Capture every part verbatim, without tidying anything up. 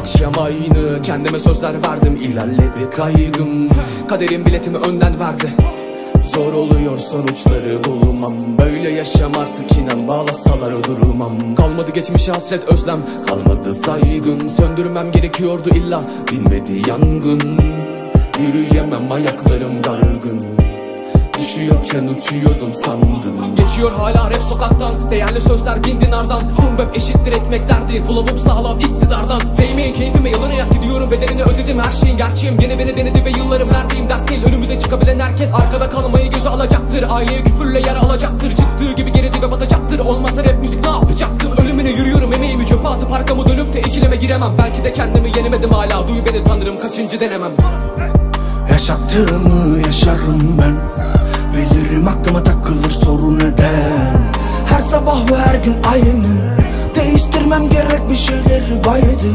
akşam aynı. Kendime sözler verdim, ilerledi kaygım. Kaderim biletimi önden verdi. Zor oluyor sonuçları bulmam. Böyle yaşam artık, inan bağlasalar durmam. Kalmadı geçmişe hasret özlem, kalmadı saygın. Söndürmem gerekiyordu illa, dinmedi yangın. Yürüyemem, ayaklarım dargın. Düşüyorken uçuyordum sandım. Geçiyor hala rap sokaktan, değerli sözler bin dinardan. Hum rap eşittir ekmek derdi, flow'um sağlam iktidardan. Değmeyin keyfime, yalanı yak gidiyorum, bedelini ödedim. Her şeyin gerçeğim, gene beni denedi ve yıllarım neredeyim dert değil. Önümüze çıkabilen herkes arkada kalmayı göze alacaktır. Aileye küfürle yer alacaktır. Çıktığı gibi geri dibe batacaktır. Olmasa rap müzik ne yapacaktım? Ölümüne yürüyorum, emeğimi çöpe atıp arkamı dönüp de ikileme giremem. Belki de kendimi yenemedim hala, duy beni tanrım, kaçıncı denemem. Yaşattığımı yaşarım ben, bilirim aklıma takılır soru neden. Her sabah ve her gün aynı, değiştirmem gerek bir şeyleri baydı.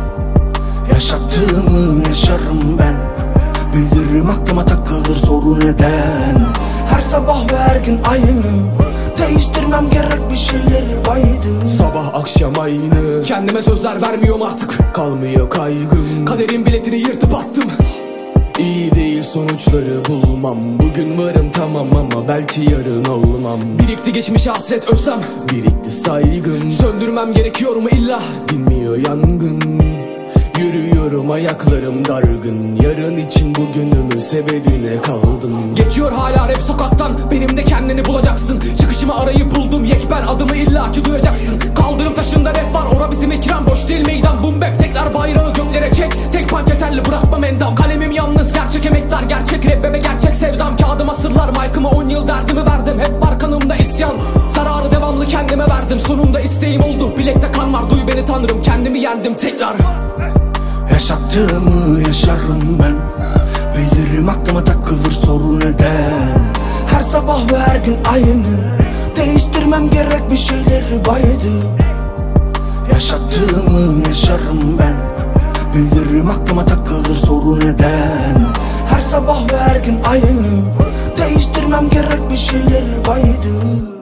Yaşattığımı yaşarım ben, bilirim aklıma takılır soru neden. Her sabah ve her gün aynı, değiştirmem gerek bir şeyleri baydı. Sabah akşam aynı, kendime sözler vermiyorum artık, kalmıyor kaygım. Kaderin biletini yırtıp attım. İyi değil sonuçları bulmam. Bugün varım tamam ama belki yarın olmam. Birikti geçmişe hasret özlem, birikti saygım. Söndürmem gerekiyor mu illa, dinmiyor yangın. Yürüyorum, ayaklarım dargın. Yarın için bugünümü sebebine kaldım. Geçiyor hala rap sokaktan, benim de kendini bulacaksın. Çıkışımı arayıp buldum, yekben adımı illaki duyacaksın. Kaldırım taşında rap var, ora bizim ekran, boş değil meydan. Boom bap, tekrar bayrağı göklere çek. Tek panç telli bırakmam endam. Kalemim yalnız, gerçek emekler, gerçek rap bebe, gerçek sevdam. Kağıdıma sırlar, mic'ıma on yıl derdimi verdim. Hep var kanımda isyan, zararı devamlı kendime verdim. Sonunda isteğim oldu, bilekte kan var, duy beni tanrım. Kendimi yendim tekrar. Yaşattığımı yaşarım ben, bilirim aklıma takılır soru neden. Her sabah ve her gün aynı, değiştirmem gerek bir şeyleri baydı. Yaşattığımı yaşarım ben, bilirim aklıma takılır soru neden. Her sabah ve her gün aynı, değiştirmem gerek bir şeyleri baydı.